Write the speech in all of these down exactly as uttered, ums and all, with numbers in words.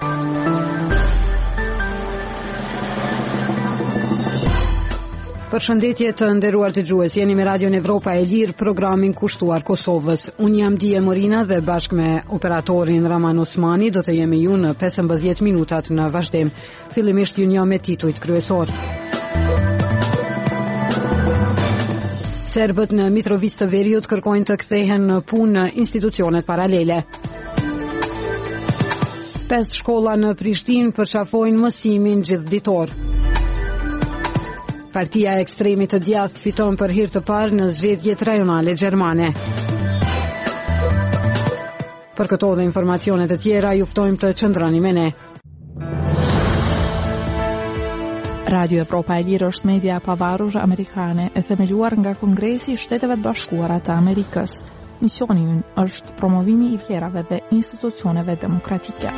Përshëndetje të nderuar dëgjues, jeni me Radion Evropa e Lirë, programin kushtuar Kosovës. Unë jam Dije Morina dhe bashkë me operatorin Raman Osmani do të jemi ju në pesëmbëdhjetë minutat në vazhdim. Fillimisht ju njoh me titujt kryesor. Serbët në Mitrovic të Veriut kërkojnë të kthehen në punë në institucionet paralele. Pesë shkolla në Prishtinë përshafojnë mësimin gjithditor. Partia e ekstremit të djathtë fiton për hir të parë në zgjedhjet rajonale gjermane. Për këto dhe informacione të tjera ju ftojmë të qëndroni me ne. Radio Evropa e Lirë është media e pavarur amerikane e themeluar nga Kongresi i Shteteve të Bashkuara të Amerikës. Misioni i ynë është promovimi i vlerave dhe institucioneve demokratike.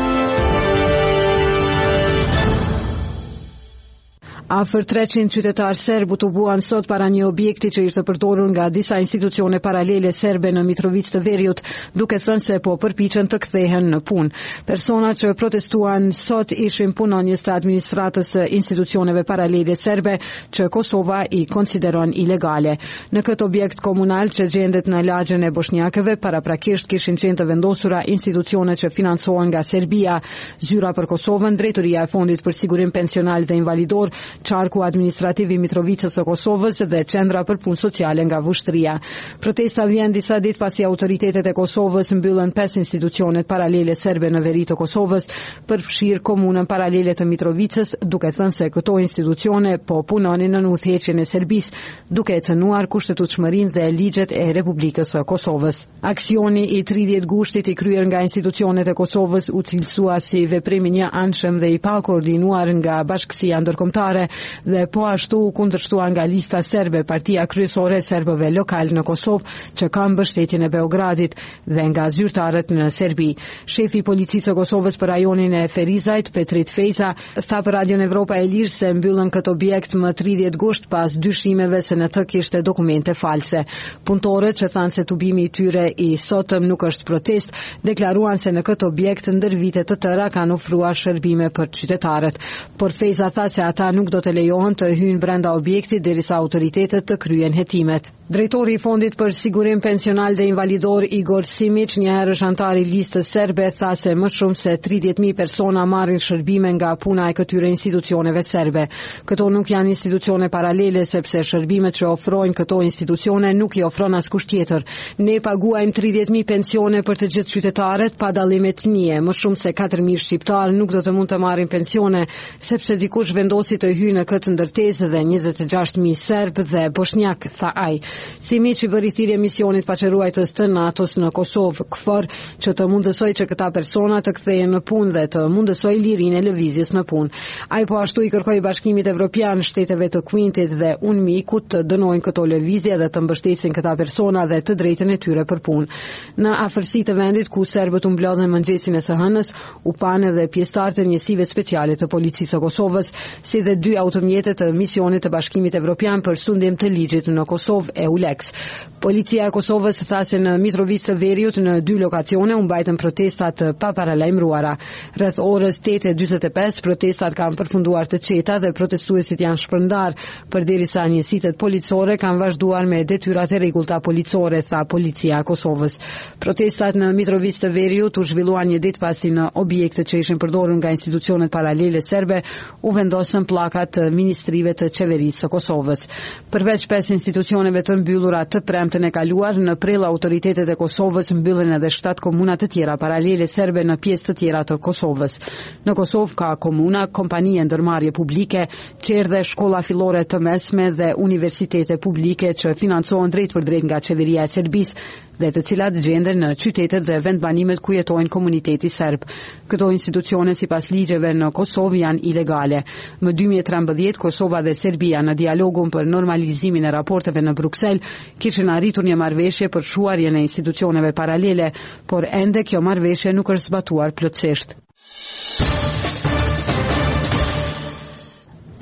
Afër treqind qytetar serb u tubuan sot para një objekti që ishte përdorur nga disa institucione paralele serbe në Mitrovic të Veriut, duke thënë se po përpiqen të kthehen në punë. Personat që protestuan sot ishin punonjës të administratës së institucioneve paralele serbe që Kosova i konsideron ilegale. Në këtë objekt komunal që gjendet në lagjen e bosnjakëve, paraprakisht kishin qenë të vendosura institucione që financohen nga Serbia, Zyra për Kosovën, Drejtoria e Fondit për Sigurim Pensional dhe Invalidor, Qarku administrativ i Mitrovicës së Kosovës dhe Qendra për Punë Sociale nga Vushtria. Protesta vjen disa ditë pasi autoritetet e Kosovës mbyllën pesë institucionet paralele serbe në veri të Kosovës për fshirë komunën paralele të Mitrovicës, duke thënë se këto institucione po punonin në udhëheqjen e Serbisë, duke e cënuar kushtetutshmërinë dhe ligjet e Republikës së Kosovës. Aksioni i tridhjetë gushtit i kryer nga institucionet e Kosovës u cilësua si veprim i njëanshëm dhe i pakoordinuar nga Bashkësia Ndërkombëtare dhe po ashtu u kundërshtua nga lista serbe, partia kryesore e serbëve lokal në Kosovë, që ka mbështetjen e Beogradit, dhe nga zyrtarët në Serbi. Shefi i policisë së Kosovës për rajonin e Ferizajt, Petrit Fejza, tha për Radion Evropa e Lirë se mbyllën këtë objekt më tridhjetë gusht pas dyshimeve se në të kishte dokumente false. Punëtorët, që thanë se tubimi i tyre i sotëm nuk është protest, deklaruan se në këtë objekt ndër vite të tëra kanë ofruar shërbime për qytetarët. Por Fejza tha se ata nuk do të lejohen të hyjnë brenda objektit derisa autoritetet të kryejnë hetimet. Drejtori i Fondit për Sigurim Pensional dhe Invalidor Igor Simic, një herësh antar i listës serbe, tha se më shumë se tridhjetë mijë persona marrin shërbime nga puna e këtyre institucioneve serbe. Këto nuk janë institucione paralele sepse shërbimet që ofrojnë këto institucione nuk i ofron askush tjetër. Ne paguajmë tridhjetë mijë pensione për të gjithë qytetarët pa dallim etnie. Më shumë se katër mijë shqiptar nuk do të mund të marrin pensione sepse dikush vendosi të hyjë në këtë ndërtesë dhe njëzet e gjashtë mijë serb dhe bosnjak, tha ai. Simic i bëri thirrje misionit paqëruajtës të NATO-s në Kosovë, K F O R, që të mundësoj që këta persona të kthehen në punë dhe të mundësoj lirinë e lëvizjes në punë. Ai po ashtu i kërkoi Bashkimit Evropian, shteteve të Quintit dhe UNMIK-ut të dënojnë këto lëvizje dhe të mbështesin këta persona dhe të drejtën e tyre për punë. Në afërsi të vendit ku serbët u mblodhen mëngjesin e së hënës, u panë edhe pjesëtarët e njësive speciale të policisë së Kosovës, si dhe dy automjete të misionit të Bashkimit Evropian për sundim të ligjit në Kosovë, EULEX. Policia e Kosovës tha se në Mitrovic të Veriut në dy lokacione u mbajtën protestat të paparalajmëruara. Rreth orës tetë e dymbëdhjetë e pesë protestat kanë përfunduar të qeta dhe protestuesit janë shpërndar, përderisa njësitë policore kanë vazhduar me detyrat e rregullta policore, tha policia e Kosovës. Protestat në Mitrovic të Veriut u zhvilluan një ditë pasi në objekte që ishin përdorur nga institucionet paralele serbe u vendosën pllakat të ministrive të qeverisë së Kosovës. Përveç pesë institucioneve të mbyllura të premtën e kaluar, në prill autoritetet e Kosovës mbyllën edhe shtatë komuna të tjera paralele serbe në pjesë të tjera të Kosovës. Në Kosovë ka komuna, kompanie ndërmarrje publike, qerdhe, shkolla fillore të mesme dhe universitete publike që financohen drejt për drejt nga qeveria e Serbisë dhe të cilat gjenden në qytetet dhe vendbanimet ku jetojnë komuniteti serb. Këto institucione sipas ligjeve në Kosovë janë ilegale. Më dy mijë e trembëdhjetë Kosova dhe Serbia në dialogun për normalizimin e raporteve në Bruksel kishin arritur një marrëveshje për shuarjen e institucioneve paralele, por ende kjo marrëveshje nuk është zbatuar plotësisht.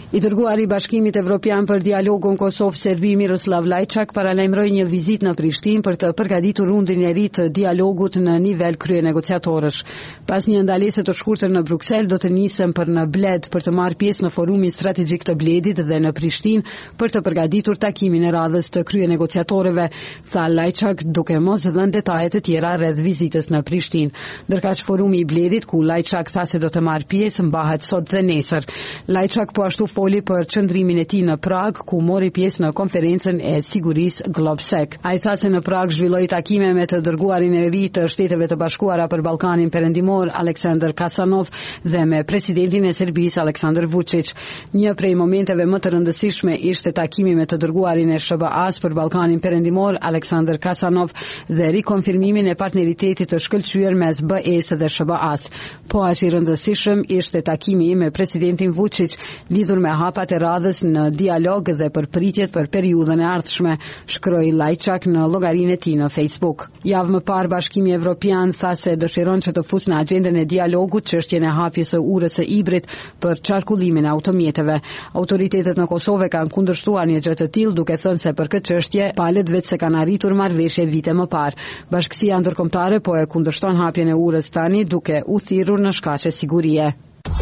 I dërguari i Bashkimit Evropian për dialogun Kosovë-Serbi Miroslav Lajçak paralajmëroi një vizitë në Prishtinë për të përgatitur rundin e ri të dialogut në nivel kryenegociatorësh. Pas një ndalese të shkurtër në Bruksel, do të nisem për në Bled për të marrë pjesë në forumin strategjik të Bledit dhe në Prishtinë për të përgatitur takimin e radhës të kryenegociatorëve, tha Lajçak, duke mos dhënë detaje të tjera rreth vizitës në Prishtinë. Ndërkaq forumi i Bledit, ku Lajçak tha se do të marrë pjesë, mbahet sot dhe nesër. Lajçak po ashtu foli për qëndrimin e tij në Prag, ku mori pjesë në konferencën e sigurisë Globsec. Ai tha se në Prag zhvilloi takime me të dërguarin e ri të Shteteve të Bashkuara për Ballkanin Perëndimor, Aleksandar Kasanov, dhe me presidentin e Serbisë, Aleksandar Vučić. Një prej momenteve më të rëndësishme ishte takimi me të dërguarin e S B A-s për Ballkanin Perëndimor, Aleksandar Kasanov, dhe rikonfirmimin e partneritetit të shkëlqyer mes B E-s dhe S B A-s. Po aq i rëndësishëm ishte takimi me presidentin Vučić, lidhur me hapat e radhës në dialog dhe përpritjet për periudhën e ardhshme, shkroi Lajçak në llogarinë e tij në Facebook. Javë më parë Bashkimi Evropian tha se dëshiron që të fusë në agjendën e dialogut çështjen e hapjes së urës së Ibrit për qarkullimin e automjeteve. Autoritetet në Kosovë kanë kundërshtuar një gjë të tillë, duke thënë se për këtë çështje palet vetë se kanë arritur marrëveshje vite më parë. Bashkësia ndërkombëtare po e kundërshton hapjen e urës tani, duke u thirrur në shkaqe sigurie.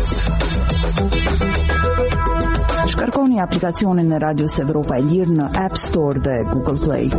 Shkarkoni aplikacionin e Radios Evropa e Lirë në App Store dhe Google Play.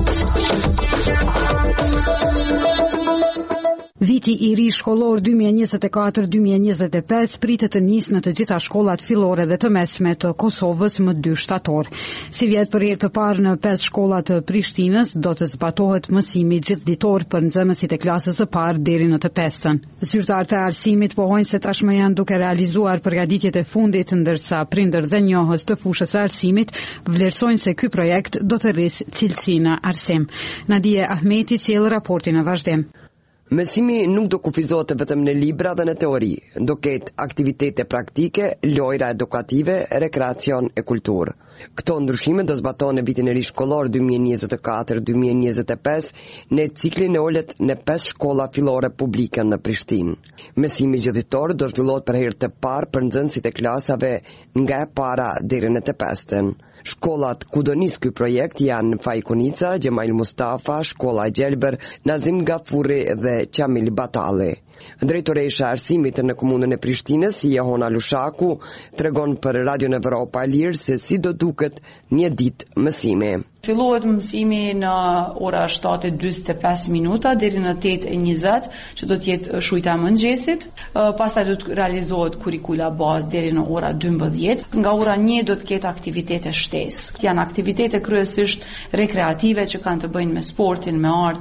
Viti i ri shkollor dy mijë e njëzet e katër dy mijë e njëzet e pesë pritet të nisë në të gjitha shkollat fillore dhe të mesme të Kosovës më dy shtator. Si vjet për herë të parë në pesë shkolla të Prishtinës do të zbatohet mësimi gjithditor për nxënësit e klasës së parë deri në të pestën. Zyrtarët e arsimit pohojnë se tashmë janë duke realizuar përgatitjet e fundit, ndërsa prindër dhe njohës të fushës së arsimit vlerësojnë se ky projekt do të rrisë cilësinë në arsim. Nadia Ahmeti sjell raportin në vazhdim. Mësimi nuk do kufizohet vetëm në libra dhe në teori, do ketë aktivitete praktike, lojra edukative, rekreacion e kulturë. Këto ndryshime do zbatohen në vitin e ri shkollor dy mijë e njëzet e katër dy mijë e njëzet e pesë në ciklin e ulët në pesë shkolla fillore publike në Prishtinë. Mësimi gjithditor do zhvillohet për herë të parë për nxënësit e klasave nga e para deri në të pestën. Shkollat ku do nis ky projekt janë Fajkonica, Gjemail Mustafa, Shkolla e Gjelber, Nazim Gafuri dhe Qamil Batalli. Drejtoresha e arsimit në komunën e Prishtinës, Jehona Lushaku, tregon për Radion Evropa e Lirë se si do duket një ditë mësimi. Fillohet mësimi në ora shtatë e dyzet e pesë minuta deri në tetë e njëzet, që do të jetë shujta e mëngjesit. Pastaj do të realizohet kurikula bazë deri në ora dymbëdhjetë. Nga ora një do të ketë aktivitete shtesë. Janë aktivitete kryesisht rekreative që kanë të bëjnë me sportin, me art,